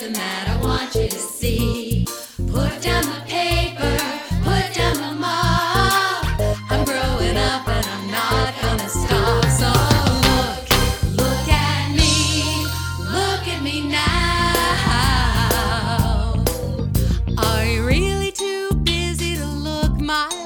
something that I want you to see. Put down the paper, put down the mop. I'm growing up and I'm not gonna stop. So look at me now. Are you really too busy to look my